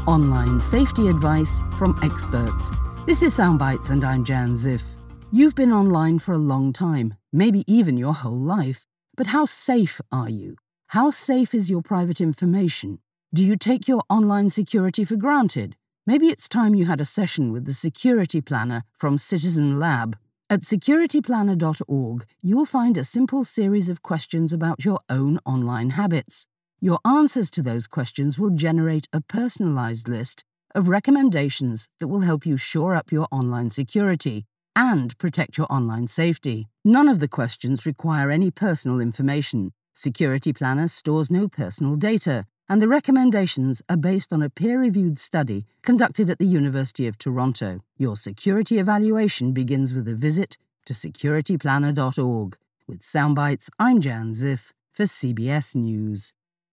Online safety advice from experts. This is Soundbites and I'm Jan Ziff. You've been online for a long time, maybe even your whole life. But how safe are you? How safe is your private information? Do you take your online security for granted? Maybe it's time you had a session with the Security Planner from Citizen Lab. At securityplanner.org, you'll find a simple series of questions about your own online habits. Your answers to those questions will generate a personalized list of recommendations that will help you shore up your online security and protect your online safety. None of the questions require any personal information. Security Planner stores no personal data, and the recommendations are based on a peer-reviewed study conducted at the University of Toronto. Your security evaluation begins with a visit to securityplanner.org. With Soundbites, I'm Jan Ziff for CBS News.